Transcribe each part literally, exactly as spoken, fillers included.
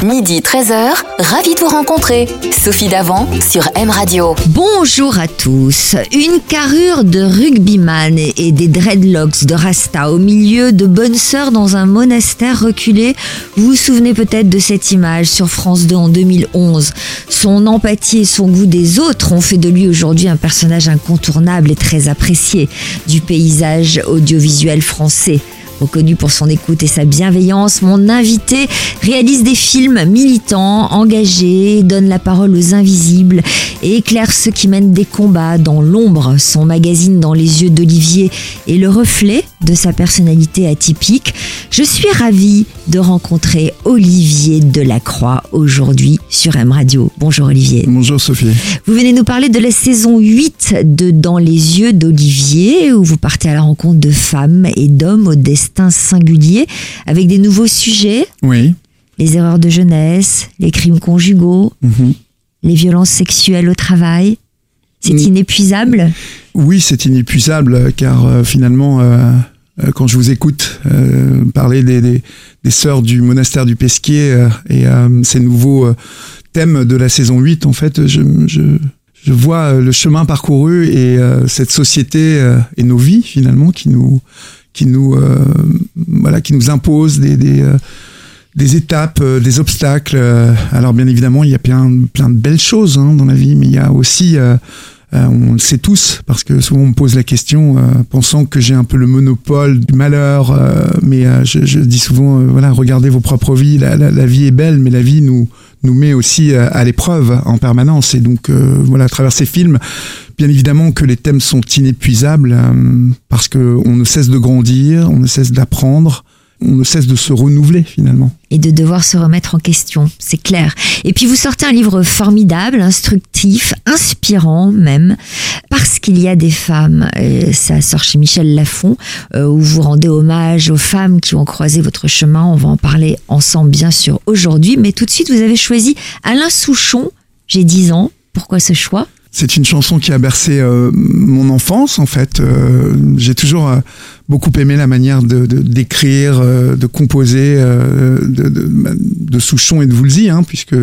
Midi treize heures, ravi de vous rencontrer. Sophie Davant sur M Radio. Bonjour à tous. Une carrure de rugbyman et des dreadlocks de Rasta au milieu de bonnes sœurs dans un monastère reculé. Vous vous souvenez peut-être de cette image sur France deux en deux mille onze. Son empathie et son goût des autres ont fait de lui aujourd'hui un personnage incontournable et très apprécié du paysage audiovisuel français. Reconnu pour son écoute et sa bienveillance, mon invité réalise des films militants, engagés, donne la parole aux invisibles et éclaire ceux qui mènent des combats dans l'ombre. Son magazine Dans les yeux d'Olivier est le reflet de sa personnalité atypique. Je suis ravie de rencontrer Olivier Delacroix aujourd'hui sur M Radio. Bonjour Olivier. Bonjour Sophie. Vous venez nous parler de la saison huit de Dans les yeux d'Olivier, où vous partez à la rencontre de femmes et d'hommes au destin singulier, avec des nouveaux sujets. Oui. Les erreurs de jeunesse, les crimes conjugaux, mmh. les violences sexuelles au travail. C'est mmh. inépuisable ? Oui, c'est inépuisable, car euh, finalement, euh, quand je vous écoute euh, parler des, des, des sœurs du monastère du Pesquier euh, et euh, ces nouveaux euh, thèmes de la saison huit, en fait, je... je Je vois le chemin parcouru et euh, cette société euh, et nos vies finalement qui nous qui nous euh, voilà qui nous imposent des des, euh, des étapes, euh, des obstacles. Alors bien évidemment, il y a plein plein de belles choses hein, dans la vie, mais il y a aussi euh, euh, on le sait tous parce que souvent on me pose la question, euh, pensant que j'ai un peu le monopole du malheur, euh, mais euh, je, je dis souvent euh, voilà, regardez vos propres vies. La, la, la vie est belle, mais la vie nous nous met aussi à l'épreuve en permanence. Et donc, euh, voilà, à travers ces films, bien évidemment que les thèmes sont inépuisables euh, parce qu'on ne cesse de grandir, on ne cesse d'apprendre, on ne cesse de se renouveler finalement. Et de devoir se remettre en question, c'est clair. Et puis vous sortez un livre formidable, instructif, inspirant même, parce qu'il y a des femmes, et ça sort chez Michel Lafon, euh, où vous rendez hommage aux femmes qui ont croisé votre chemin. On va en parler ensemble bien sûr aujourd'hui, mais tout de suite vous avez choisi Alain Souchon, j'ai dix ans. Pourquoi ce choix ? C'est une chanson qui a bercé euh, mon enfance, en fait. Euh, j'ai toujours euh, beaucoup aimé la manière de, de d'écrire, euh, de composer euh, de, de, de Souchon et de Woolsey, hein, puisque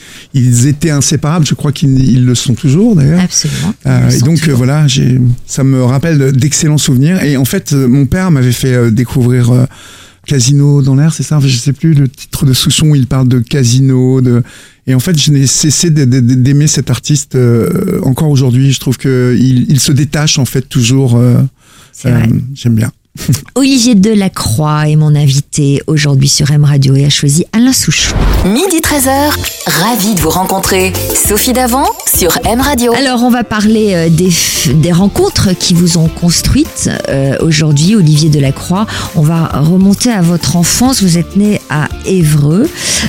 ils étaient inséparables. Je crois qu'ils ils le sont toujours, d'ailleurs. Absolument. Euh, et donc, euh, voilà, j'ai, ça me rappelle d'excellents souvenirs. Et en fait, mon père m'avait fait euh, découvrir... Euh, Casino dans l'air, c'est ça? Enfin, je sais plus le titre de Souchon où il parle de casino, de et en fait je n'ai cessé d'aimer cet artiste euh, encore aujourd'hui. Je trouve que il, il se détache en fait toujours. Euh, c'est vrai. Euh, j'aime bien. Olivier Delacroix est mon invité aujourd'hui sur M Radio et a choisi Alain Souchon. Midi treize heures, ravi de vous rencontrer. Sophie Davant sur M Radio. Alors on va parler des, des rencontres qui vous ont construites euh, aujourd'hui, Olivier Delacroix. On va remonter à votre enfance. Vous êtes né à Évreux.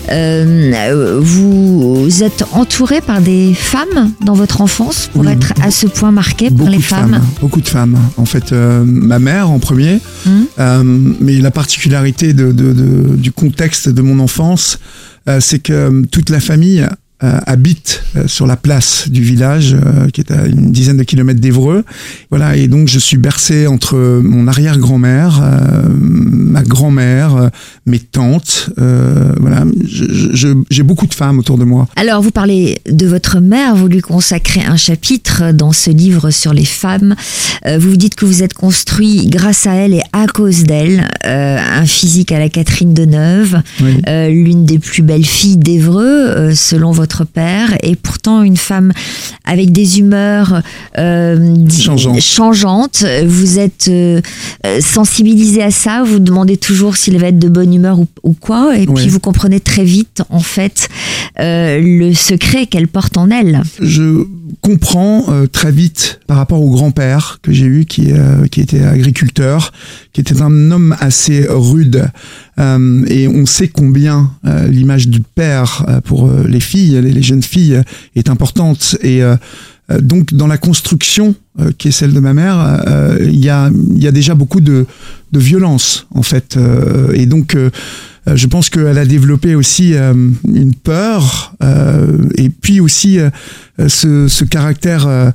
Euh, vous êtes entouré par des femmes dans votre enfance pour oui, être à ce point marqué par les femmes. femmes. Beaucoup de femmes. En fait, euh, ma mère en premier. Mmh. Euh, mais la particularité de, de, de, du contexte de mon enfance, euh, c'est que toute la famille euh, habite euh, sur la place du village, euh, qui est à une dizaine de kilomètres d'Évreux. Voilà, et donc je suis bercé entre mon arrière-grand-mère, euh, ma grand-mère, euh, mes tantes. Euh, voilà, je, je, j'ai beaucoup de femmes autour de moi. Alors, vous parlez de votre mère, vous lui consacrez un chapitre dans ce livre sur les femmes. Euh, vous vous dites que vous êtes construit grâce à elle et à cause d'elle, euh, un physique à la Catherine Deneuve, oui. euh, l'une des plus belles filles d'Évreux, euh, selon votre votre père, et pourtant une femme avec des humeurs euh, Changeante. changeantes. Vous êtes euh, sensibilisé à ça, vous demandez toujours s'il va être de bonne humeur ou, ou quoi, et oui. puis vous comprenez très vite en fait euh, le secret qu'elle porte en elle. Je comprends euh, très vite par rapport au grand-père que j'ai eu, qui, euh, qui était agriculteur, qui était un homme assez rude. Euh, et on sait combien euh, l'image du père euh, pour euh, les filles, les, les jeunes filles, est importante. Et euh, donc dans la construction euh, qui est celle de ma mère, euh, il y a il y a déjà beaucoup de de violence en fait. Euh, et donc euh, je pense qu'elle a développé aussi euh, une peur euh, et puis aussi euh, ce, ce caractère euh,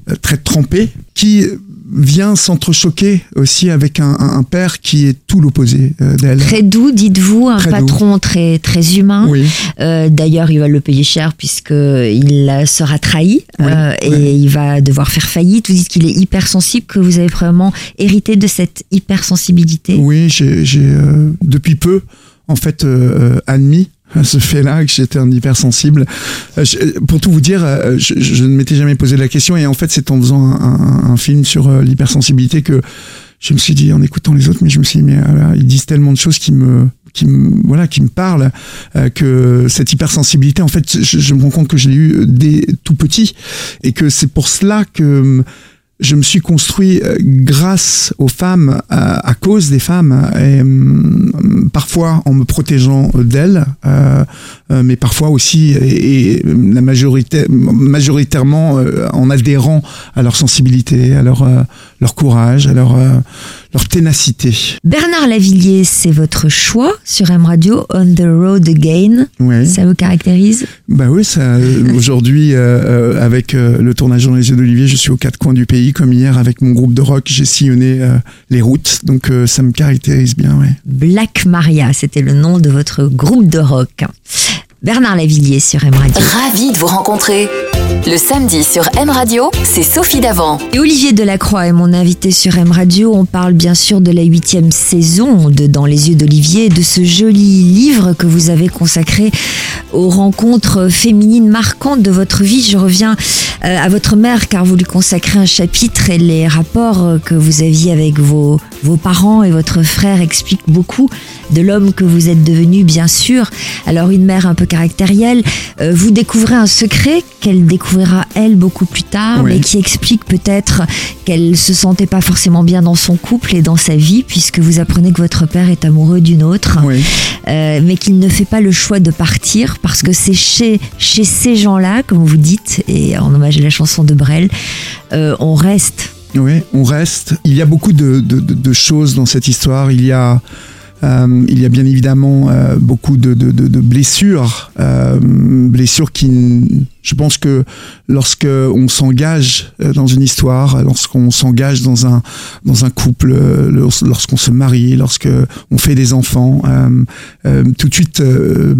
très trempé, qui vient s'entrechoquer aussi avec un, un, un père qui est tout l'opposé euh, d'elle. Très doux, dites-vous, un très patron doux. très très humain. Oui. Euh, d'ailleurs, il va le payer cher puisque il sera trahi Oui, euh, oui. et il va devoir faire faillite. Vous dites qu'il est hypersensible, que vous avez vraiment hérité de cette hypersensibilité. Oui, j'ai, j'ai euh, depuis peu en fait euh, admis ce fait-là, que j'étais un hypersensible. Euh, je, pour tout vous dire, euh, je, je ne m'étais jamais posé la question, et en fait, c'est en faisant un, un, un film sur euh, l'hypersensibilité que je me suis dit, en écoutant les autres, mais je me suis dit, mais euh, ils disent tellement de choses qui me, qui me, voilà, qui me parlent, euh, que cette hypersensibilité, en fait, je, je me rends compte que je l'ai eu dès tout petit, et que c'est pour cela que je me suis construit grâce aux femmes, à, à cause des femmes, et euh, parfois en me protégeant d'elles, euh, euh, mais parfois aussi, et, et la majorité, majoritairement euh, en adhérant à leur sensibilité, à leur, euh, leur courage, à leur, euh, leur ténacité. Bernard Lavilliers, c'est votre choix sur M Radio, On the Road Again. Ouais. Ça vous caractérise ? Bah oui, ça. Aujourd'hui, euh, euh, avec euh, le tournage dans les yeux d'Olivier, je suis aux quatre coins du pays. Comme hier, avec mon groupe de rock, j'ai sillonné euh, les routes. Donc, euh, ça me caractérise bien, ouais. Black Maria, c'était le nom de votre groupe de rock. Bernard Lavilliers sur M Radio. Ravi de vous rencontrer. Le samedi sur M Radio, c'est Sophie Davant. Et Olivier Delacroix est mon invité sur M Radio. On parle bien sûr de la huitième saison de Dans les yeux d'Olivier, de ce joli livre que vous avez consacré aux rencontres féminines marquantes de votre vie. Je reviens euh, à votre mère, car vous lui consacrez un chapitre, et les rapports que vous aviez avec vos, vos parents et votre frère expliquent beaucoup de l'homme que vous êtes devenu, bien sûr. Alors, une mère un peu caractérielle, euh, vous découvrez un secret qu'elle découvrira elle beaucoup plus tard, Oui. mais qui explique peut-être qu'elle se sentait pas forcément bien dans son couple et dans sa vie, puisque vous apprenez que votre père est amoureux d'une autre, Oui. euh, mais qu'il ne fait pas le choix de partir, parce que c'est chez, chez ces gens-là, comme vous dites, et en hommage à la chanson de Brel, euh, on reste. Oui, on reste. Il y a beaucoup de, de, de, de choses dans cette histoire. Il y a, euh, il y a bien évidemment euh, beaucoup de, de, de, de blessures, euh, blessures qui, je pense que lorsque on s'engage dans une histoire, lorsqu'on s'engage dans un dans un couple, lorsqu'on se marie, lorsque on fait des enfants, euh, euh, tout de suite euh,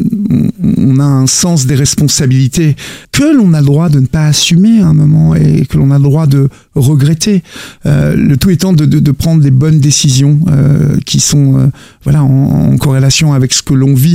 on a un sens des responsabilités que l'on a le droit de ne pas assumer à un moment, et que l'on a le droit de regretter. Euh, le tout étant de, de, de prendre les bonnes décisions euh, qui sont euh, voilà en, en corrélation avec ce que l'on vit.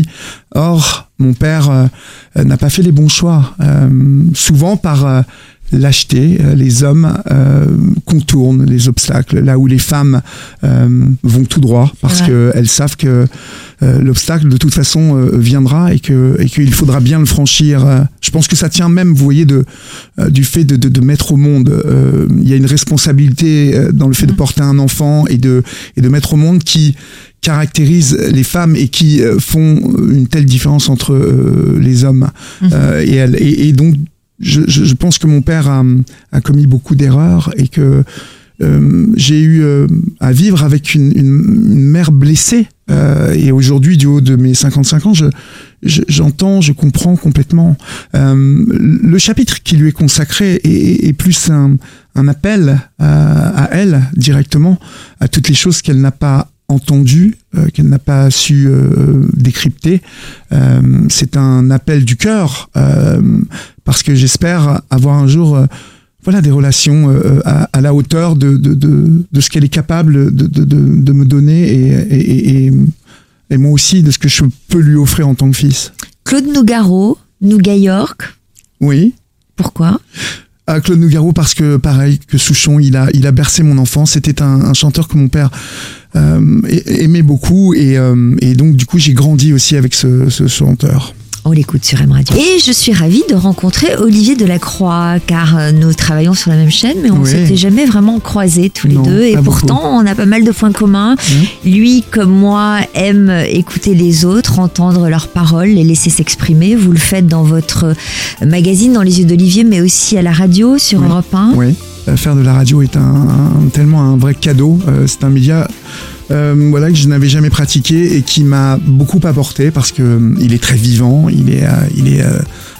Or, mon père euh, n'a pas fait les bons choix. Euh, souvent par euh, lâcheté, euh, les hommes euh, contournent les obstacles, là où les femmes euh, vont tout droit, parce Ouais. qu'elles savent que euh, l'obstacle de toute façon euh, viendra, et que et qu'il faudra bien le franchir. Euh, je pense que ça tient même, vous voyez, de euh, du fait de, de, de mettre au monde. Euh, il y a une responsabilité euh, dans le fait mmh. de porter un enfant et de et de mettre au monde qui caractérise les femmes et qui euh, font une telle différence entre euh, les hommes mmh. euh, et elles. Et, et donc, je, je, je pense que mon père a, a commis beaucoup d'erreurs, et que euh, j'ai eu euh, à vivre avec une, une, une mère blessée. Euh, et aujourd'hui, du haut de mes cinquante-cinq ans, je, je, j'entends, je comprends complètement. Euh, le chapitre qui lui est consacré est, est, est plus un, un appel à, à elle directement, à toutes les choses qu'elle n'a pas entendu, euh, qu'elle n'a pas su euh, décrypter. Euh, c'est un appel du cœur, euh, parce que j'espère avoir un jour euh, voilà, des relations euh, à, à la hauteur de, de, de, de ce qu'elle est capable de, de, de, de me donner, et, et, et, et moi aussi de ce que je peux lui offrir en tant que fils. Claude Nougaro, Nougat York. Oui. Pourquoi ? À Claude Nougaro, parce que pareil que Souchon, il a, il a bercé mon enfance. C'était un, un chanteur que mon père euh, aimait beaucoup, et, euh, et donc du coup j'ai grandi aussi avec ce, ce chanteur. On l'écoute sur M Radio. Et je suis ravie de rencontrer Olivier Delacroix, car nous travaillons sur la même chaîne, mais on ne Oui. s'était jamais vraiment croisés tous les Non, deux. Et pas pourtant, beaucoup. on a pas mal de points communs. Mmh. Lui, comme moi, aime écouter les autres, entendre leurs paroles, les laisser s'exprimer. Vous le faites dans votre magazine, Dans les yeux d'Olivier, mais aussi à la radio, sur Oui. Europe un. Oui. Faire de la radio est un, un, tellement un vrai cadeau. Euh, c'est un média euh, voilà, que je n'avais jamais pratiqué, et qui m'a beaucoup apporté, parce que euh, il est très vivant, il est, euh, il est euh,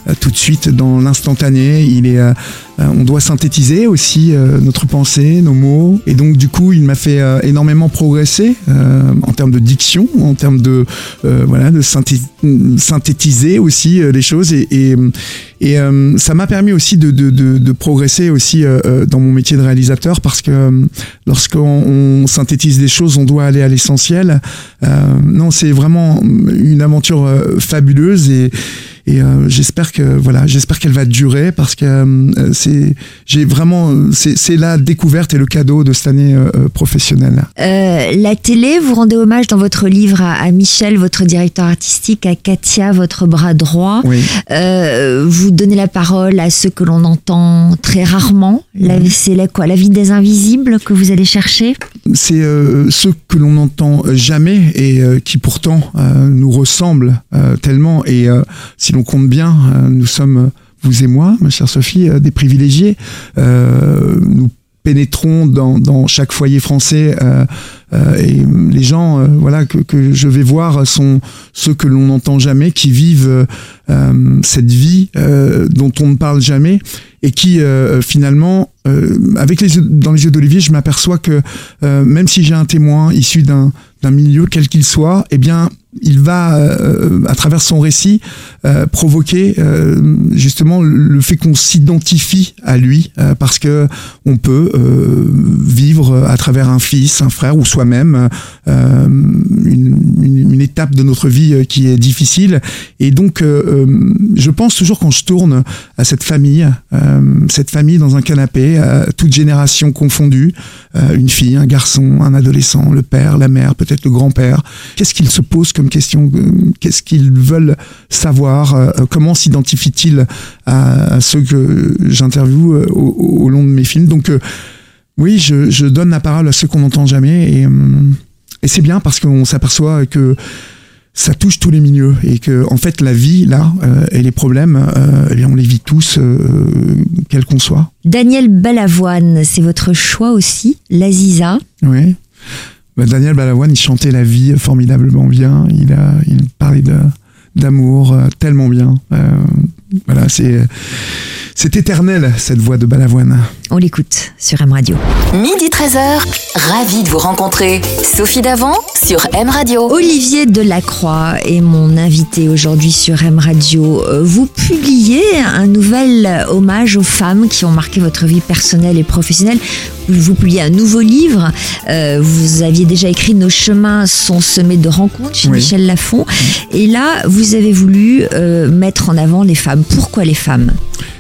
euh, tout de suite dans l'instantané. Il est, euh, on doit synthétiser aussi euh, notre pensée, nos mots. Et donc du coup, il m'a fait euh, énormément progresser euh, en termes de diction, en termes de euh, voilà, de synthé- synthétiser aussi euh, les choses. Et, et, et euh, ça m'a permis aussi de, de, de, de progresser aussi euh, dans mon métier de réalisateur, parce que euh, lorsqu'on on synthétise des choses, on doit aller à l'essentiel. Euh, non, c'est vraiment une aventure euh, fabuleuse et Et euh, j'espère que voilà, j'espère qu'elle va durer, parce que euh, c'est, j'ai vraiment, c'est, c'est la découverte et le cadeau de cette année euh, professionnelle. Euh, la télé, vous rendez hommage dans votre livre à, à Michel, votre directeur artistique, à Katia, votre bras droit. Oui. Euh, vous donnez la parole à ceux que l'on entend très rarement. La, c'est la, quoi, la vie des invisibles que vous allez chercher. C'est euh, ceux que l'on n'entend jamais et euh, qui pourtant euh, nous ressemblent euh, tellement. Et euh, si l'on compte bien, euh, nous sommes, vous et moi, ma chère Sophie, euh, des privilégiés. Euh, nous pénétrons dans, dans chaque foyer français euh, euh, et les gens euh, voilà, que, que je vais voir sont ceux que l'on n'entend jamais, qui vivent euh, cette vie euh, dont on ne parle jamais et qui euh, finalement, euh, avec les yeux, dans les yeux d'Olivier, je m'aperçois que euh, même si j'ai un témoin issu d'un, d'un milieu quel qu'il soit, eh bien il va, euh, à travers son récit, euh, provoquer euh, justement le fait qu'on s'identifie à lui, euh, parce que on peut euh, vivre à travers un fils, un frère ou soi-même euh, une, une, une étape de notre vie qui est difficile. Et donc, euh, je pense toujours, quand je tourne à cette famille, euh, cette famille dans un canapé, euh, toute génération confondue, euh, une fille, un garçon, un adolescent, le père, la mère, peut-être le grand-père. Qu'est-ce qu'ils se posent comme question, qu'est-ce qu'ils veulent savoir, euh, comment s'identifient-ils à, à ceux que j'interviewe euh, au, au long de mes films. Donc euh, oui, je, je donne la parole à ceux qu'on n'entend jamais, et, euh, et c'est bien, parce qu'on s'aperçoit que ça touche tous les milieux, et que en fait la vie là euh, et les problèmes, euh, eh bien on les vit tous, euh, quels qu'on soit. Daniel Balavoine, c'est votre choix aussi, l'Aziza. Oui. Bah, Daniel Balavoine, il chantait la vie formidablement bien. Il a, il parlait de, d'amour euh, tellement bien. Euh, voilà, c'est, c'est éternel, cette voix de Balavoine. On l'écoute sur M Radio. Midi treize heures, ravi de vous rencontrer. Sophie Davant sur M Radio. Olivier Delacroix est mon invité aujourd'hui sur M Radio. Vous publiez un nouvel hommage aux femmes qui ont marqué votre vie personnelle et professionnelle. Vous publiez un nouveau livre. Euh, vous aviez déjà écrit « Nos chemins sont semés de rencontres » chez oui. Michel Lafon. Et là, vous avez voulu euh, mettre en avant les femmes. Pourquoi les femmes ?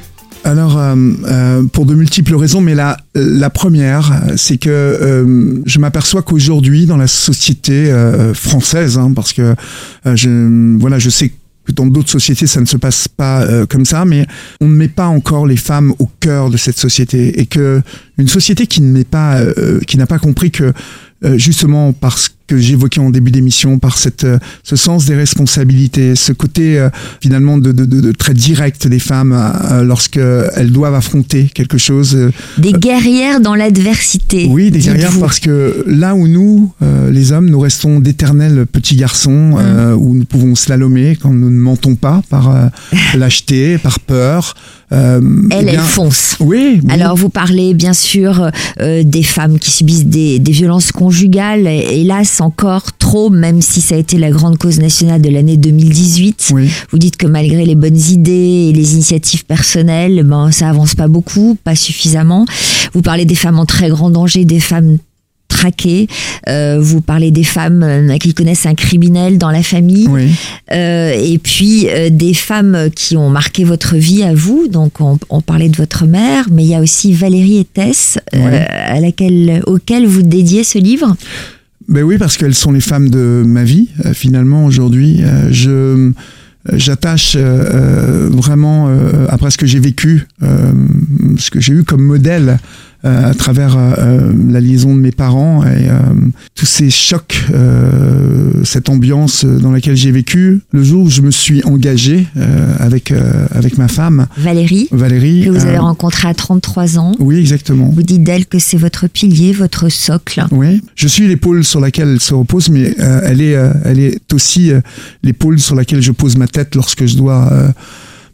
Alors, euh, euh, pour de multiples raisons, mais la, la première, c'est que euh, je m'aperçois qu'aujourd'hui, dans la société euh, française, hein, parce que euh, je, voilà, je sais que dans d'autres sociétés, ça ne se passe pas euh, comme ça, mais on ne met pas encore les femmes au cœur de cette société, et que une société qui ne met pas, euh, qui n'a pas compris que euh, justement parce que j'évoquais en début d'émission, par cette, ce sens des responsabilités, ce côté euh, finalement de, de, de, de très direct des femmes euh, lorsqu'elles doivent affronter quelque chose. Euh, des guerrières dans l'adversité. Oui, des guerrières, parce que là où nous, euh, les hommes, nous restons d'éternels petits garçons, euh, mmh. où nous pouvons slalomer quand nous ne mentons pas par euh, lâcheté, par peur. Euh, elle, eh bien, elle fonce. Oui, oui. Alors vous parlez bien sûr euh, des femmes qui subissent des, des violences conjugales, hélas encore trop, même si ça a été la grande cause nationale de l'année deux mille dix-huit. Oui. Vous dites que malgré les bonnes idées et les initiatives personnelles, ben ça avance pas beaucoup, pas suffisamment. Vous parlez des femmes en très grand danger, des femmes traquées. Euh, vous parlez des femmes euh, qui connaissent un criminel dans la famille. Oui. Euh, et puis euh, des femmes qui ont marqué votre vie à vous. Donc on, on parlait de votre mère, mais il y a aussi Valérie et Tess, euh, oui. à laquelle, auquel vous dédiez ce livre. Ben oui, parce qu'elles sont les femmes de ma vie, euh, finalement, aujourd'hui. Euh, je, j'attache euh, vraiment, euh, après ce que j'ai vécu, euh, ce que j'ai eu comme modèle, euh, à travers euh, la liaison de mes parents et euh, tous ces chocs, euh, cette ambiance dans laquelle j'ai vécu, le jour où je me suis engagé euh, avec, euh, avec ma femme. Valérie. Valérie. Que vous avez euh, rencontrée à trente-trois ans. Oui, exactement. Vous dites d'elle que c'est votre pilier, votre socle. Oui, je suis l'épaule sur laquelle elle se repose, mais euh, elle est, euh, elle est aussi euh, l'épaule sur laquelle je pose ma tête lorsque je dois euh,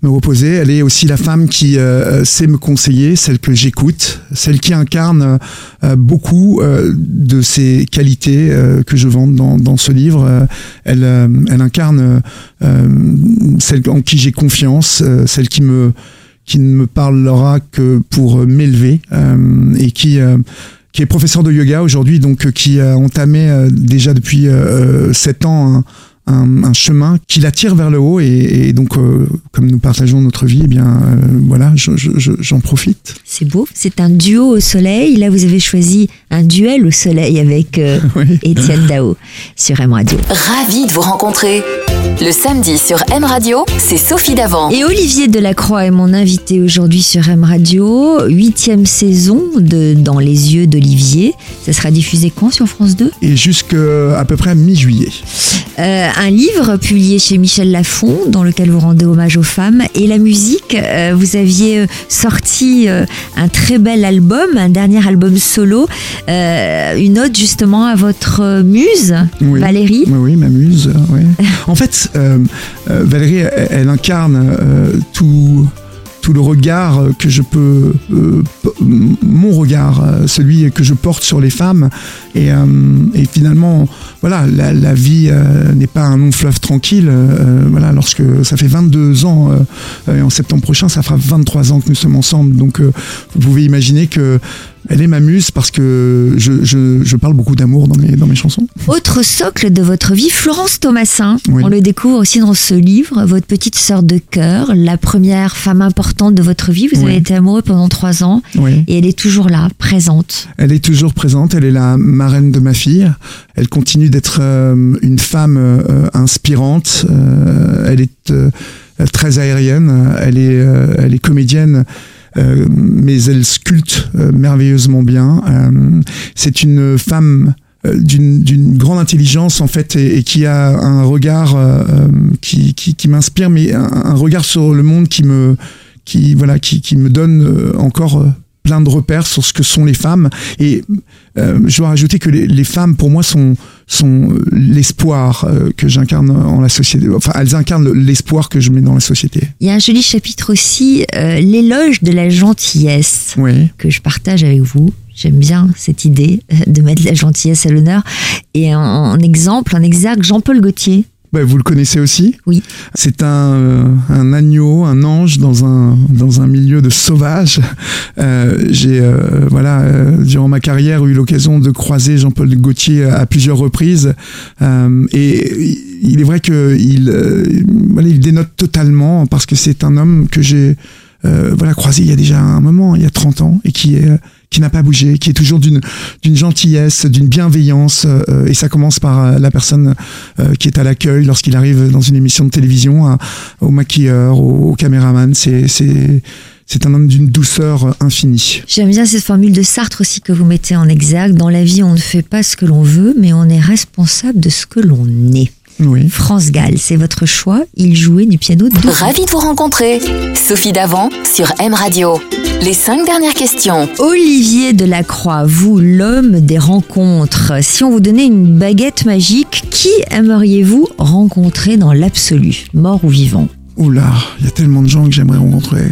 me reposer. Elle est aussi la femme qui euh, sait me conseiller, celle que j'écoute, celle qui incarne euh, beaucoup euh, de ces qualités euh, que je vante dans, dans ce livre. Euh, elle, euh, elle incarne euh, celle en qui j'ai confiance, euh, celle qui me qui ne me parlera que pour m'élever euh, et qui euh, qui est professeur de yoga aujourd'hui, donc euh, qui a entamé euh, déjà depuis euh, sept ans un, un, un chemin qui l'attire vers le haut et, et donc euh, comme nous partageons notre vie, eh bien euh, voilà, je, je, je, j'en profite. C'est beau, c'est un duo au soleil. Là, vous avez choisi un duel au soleil avec euh, oui. Étienne Dao sur M Radio. Ravi de vous rencontrer. Le samedi sur M Radio, c'est Sophie Davant. Et Olivier Delacroix est mon invité aujourd'hui sur M Radio. Huitième saison de Dans les yeux d'Olivier. Ça sera diffusé quand sur France deux ? Et jusqu'à à peu près mi-juillet. Euh, un livre publié chez Michel Lafon dans lequel vous rendez hommage aux femmes. Et la musique, euh, vous aviez sorti euh, un très bel album, un dernier album solo. Euh, une ode justement à votre muse, oui. Valérie. Oui, oui, ma muse. Oui. En fait, Euh, euh, Valérie, elle, elle incarne euh, tout, tout le regard que je peux, euh, mon regard, euh, celui que je porte sur les femmes. Et, euh, et finalement, voilà, la, la vie euh, n'est pas un long fleuve tranquille. Euh, voilà, lorsque ça fait vingt-deux ans, euh, et en septembre prochain, ça fera vingt-trois ans que nous sommes ensemble. Donc, euh, vous pouvez imaginer que elle est ma muse parce que je, je, je parle beaucoup d'amour dans mes, dans mes chansons. Autre socle de votre vie, Florence Thomasin. Oui. On le découvre aussi dans ce livre, votre petite sœur de cœur, la première femme importante de votre vie. Vous oui. avez été amoureux pendant trois ans oui. et elle est toujours là, présente. Elle est toujours présente, elle est la marraine de ma fille. Elle continue d'être euh, une femme euh, inspirante. Euh, elle est euh, très aérienne, elle est, euh, elle est comédienne. Euh, mais elle sculpte euh, merveilleusement bien. Euh, c'est une femme euh, d'une, d'une grande intelligence en fait et, et qui a un regard euh, qui, qui, qui m'inspire, mais un, un regard sur le monde qui me, qui voilà, qui, qui me donne euh, encore euh, plein de repères sur ce que sont les femmes. Et euh, je dois rajouter que les, les femmes, pour moi, sont, sont l'espoir euh, que j'incarne en la société. Enfin, elles incarnent l'espoir que je mets dans la société. Il y a un joli chapitre aussi, euh, l'éloge de la gentillesse, oui. que je partage avec vous. J'aime bien cette idée de mettre la gentillesse à l'honneur. Et en, en exemple, en exergue, Jean-Paul Gaultier. Ben, vous le connaissez aussi ? Oui. C'est un, euh, un agneau, un ange dans un, dans un milieu de sauvages. Euh, j'ai, euh, voilà, euh, durant ma carrière, eu l'occasion de croiser Jean-Paul Gaultier à, à plusieurs reprises. Euh, et il est vrai qu'il euh, voilà, il dénote totalement parce que c'est un homme que j'ai euh, voilà, croisé il y a déjà un moment, il y a trente ans, et qui est... qui n'a pas bougé, qui est toujours d'une d'une gentillesse, d'une bienveillance, euh, et ça commence par euh, la personne euh, qui est à l'accueil lorsqu'il arrive dans une émission de télévision, à, au maquilleur, au, au caméraman. C'est c'est c'est un homme d'une douceur infinie. J'aime bien cette formule de Sartre aussi que vous mettez en exergue. Dans la vie, on ne fait pas ce que l'on veut, mais on est responsable de ce que l'on est. Oui. France Gall, c'est votre choix. Il jouait du piano de... Ravi de vous rencontrer. Sophie Davant sur M Radio. Les cinq dernières questions. Olivier Delacroix, vous, l'homme des rencontres. Si on vous donnait une baguette magique, qui aimeriez-vous rencontrer dans l'absolu, mort ou vivant ? Oula, il y a tellement de gens que j'aimerais rencontrer.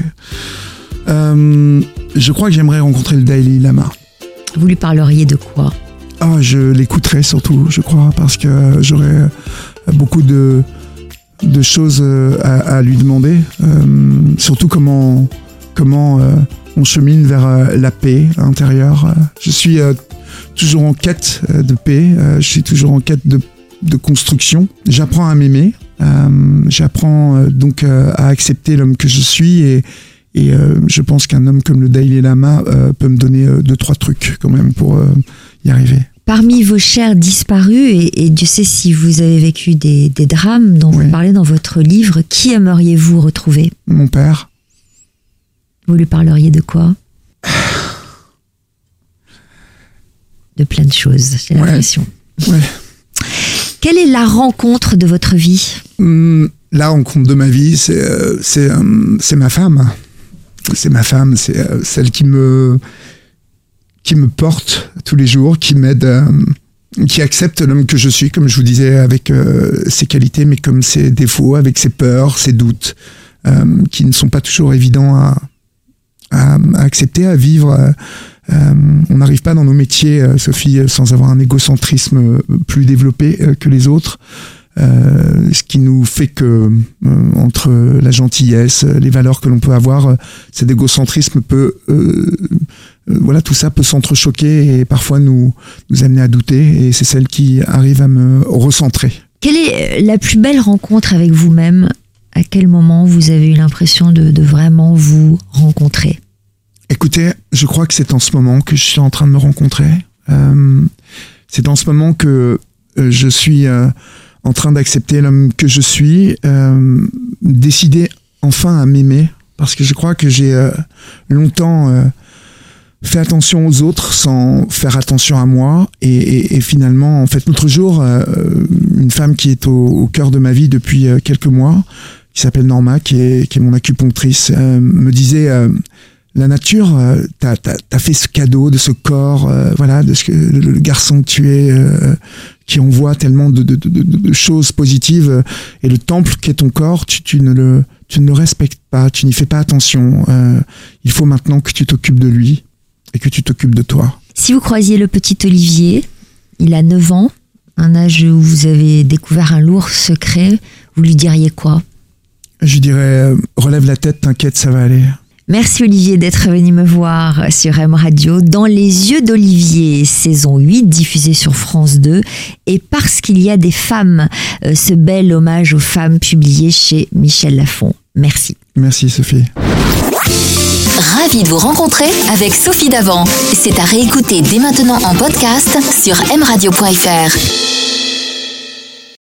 Euh, je crois que j'aimerais rencontrer le Dalai Lama. Vous lui parleriez de quoi ? Ah, je l'écouterais surtout, je crois, parce que j'aurais beaucoup de, de choses à, à lui demander. Euh, surtout comment, comment euh, on chemine vers euh, la paix intérieure. Je suis euh, toujours en quête de paix, euh, je suis toujours en quête de, de construction. J'apprends à m'aimer, euh, j'apprends euh, donc euh, à accepter l'homme que je suis et Et euh, je pense qu'un homme comme le Dalai Lama euh, peut me donner euh, deux, trois trucs quand même pour euh, y arriver. Parmi vos chers disparus, et, et Dieu sait si vous avez vécu des, des drames dont oui. vous parlez dans votre livre, qui aimeriez-vous retrouver ? Mon père. Vous lui parleriez de quoi ? De plein de choses, j'ai ouais. l'impression. Ouais. Quelle est la rencontre de votre vie ? Hum, La rencontre de ma vie, c'est, euh, c'est, euh, c'est ma femme. C'est ma femme, c'est euh, celle qui me, qui me porte tous les jours, qui m'aide, euh, qui accepte l'homme que je suis, comme je vous disais, avec euh, ses qualités, mais comme ses défauts, avec ses peurs, ses doutes. euh, qui ne sont pas toujours évidents à, à, à accepter, à vivre. Euh, on n'arrive pas dans nos métiers, euh, Sophie, sans avoir un égocentrisme plus développé euh, que les autres. Euh, ce qui nous fait que euh, entre la gentillesse, les valeurs que l'on peut avoir, euh, cet égocentrisme peut, euh, euh, voilà, tout ça peut s'entrechoquer et parfois nous nous amener à douter. Et c'est celle qui arrive à me recentrer. Quelle est la plus belle rencontre avec vous-même? À quel moment vous avez eu l'impression de, de vraiment vous rencontrer? Écoutez, je crois que c'est en ce moment que je suis en train de me rencontrer. Euh, c'est en ce moment que euh, je suis euh, en train d'accepter l'homme que je suis, euh, décider enfin à m'aimer, parce que je crois que j'ai euh, longtemps euh, fait attention aux autres sans faire attention à moi, et, et, et finalement, en fait, l'autre jour, euh, une femme qui est au, au cœur de ma vie depuis euh, quelques mois, qui s'appelle Norma, qui est, qui est mon acupunctrice, euh, me disait euh, la nature, euh, t'as, t'as, t'as fait ce cadeau de ce corps, euh, voilà, de ce que le, le garçon que tu es, euh, qui envoie tellement de, de, de, de choses positives, euh, et le temple qu'est ton corps, tu, tu ne le, tu ne le respectes pas, tu n'y fais pas attention. Euh, il faut maintenant que tu t'occupes de lui et que tu t'occupes de toi. Si vous croisiez le petit Olivier, il a neuf ans, un âge où vous avez découvert un lourd secret, vous lui diriez quoi? Je dirais, euh, relève la tête, t'inquiète, ça va aller. Merci Olivier d'être venu me voir sur M Radio. Dans les yeux d'Olivier, saison huit, diffusée sur France deux. Et parce qu'il y a des femmes, euh, ce bel hommage aux femmes publié chez Michel Lafon. Merci. Merci Sophie. Ravi de vous rencontrer avec Sophie Davant. C'est à réécouter dès maintenant en podcast sur m radio point f r.